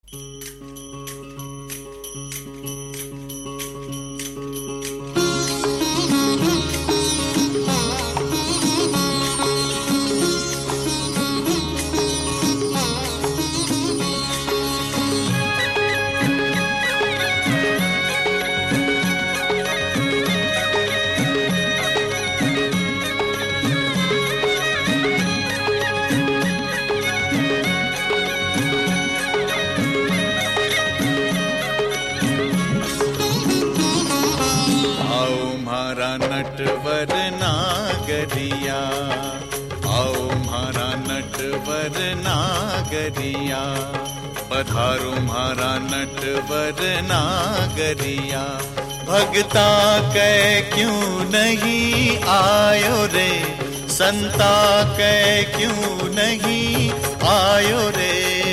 नटवर नागरिया, आओ म्हारा नटवर नागरिया, पधारो म्हारा नटवर नागरिया। भगता कै क्यों नहीं आयो रे, संता कै क्यों नहीं आयो रे।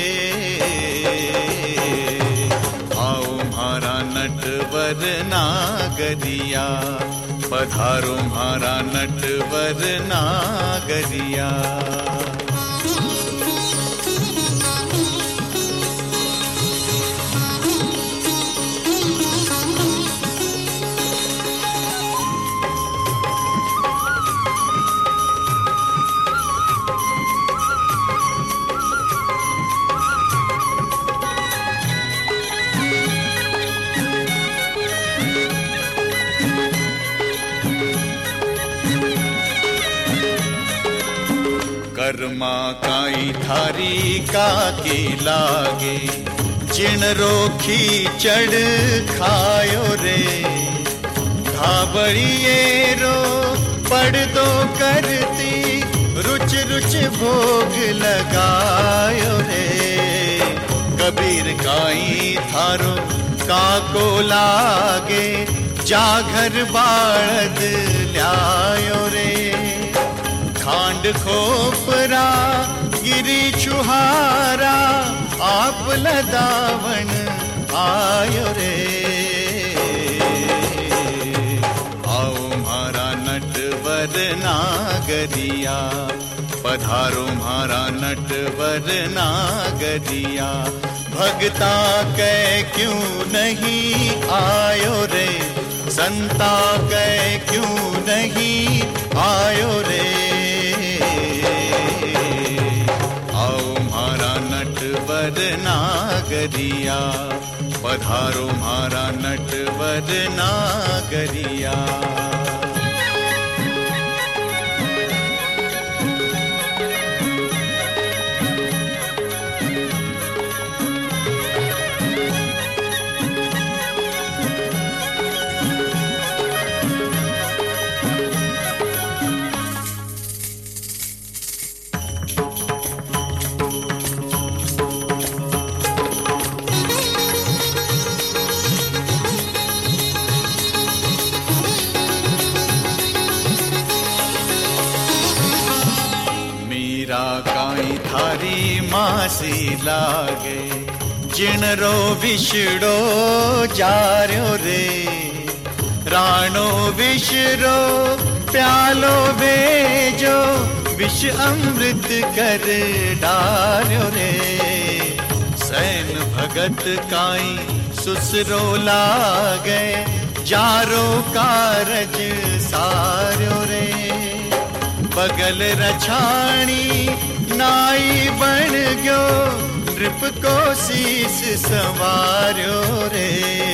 आओ म्हारा नटवर नागरिया, पधारो म्हारा नटवर नागरिया। कर्मा काई थारी का के लागे, जिन रोखी चढ़ खायो रे। धाबड़िए रो पड़ दो करती, रुच रुच भोग लगायो रे। कबीर काई थारो काको लागे, जाघर बाळद ल्यायो रे। खांड खोपरा गिरी छुहारा, आप लदावन आयो रे। आओ म्हारा नटवर नागरिया, पधारो म्हारा नटवर नागरिया। भगता कै क्यों नहीं आयो रे, संता कै क्यों नहीं आयो रे। नटवर नागरिया, पधारो म्हारा नटवर नागरिया। काई थारी मासी लागे, जिन रो विछड़ो जार्यो रे। राणो विषरो प्यालो भेजो, विष अमृत कर डार्यो रे। सैन भगत काई सुसरो लागे, जारो कारज सार्यो रे। बगल रछाणी नाई बन गयो, नृप को शीस संवार्यो रे।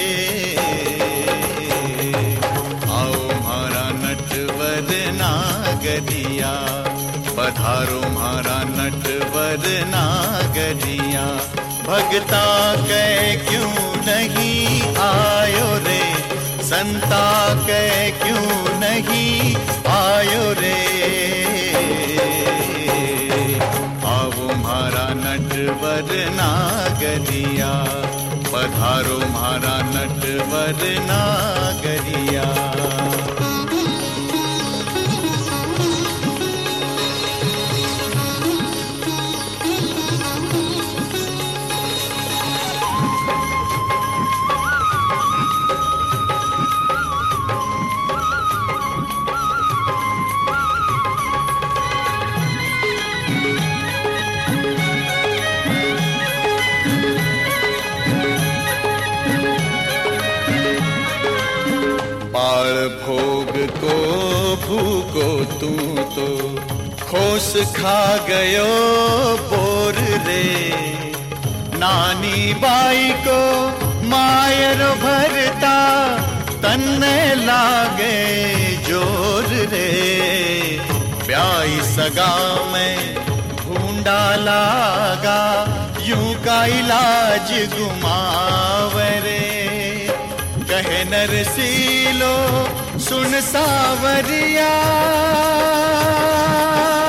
आओ म्हारा नटवर नागरिया, पधारो म्हारा नटवर नागरिया। भगता कै क्यों नहीं आयो रे, संता कै क्यों नहीं आयो रे। आओ म्हारा नटवर नागरिया, पधारो म्हारा नटवर नागरिया। को भूको तू तो खोस खा गयो बोर रे। नानी बाई को मायर भरता तन्ने लागे जोर रे। ब्याई सगा में ढूंढा लागा यूं का इलाज गुमावरे। कहे नरसीलो सुन सावरिया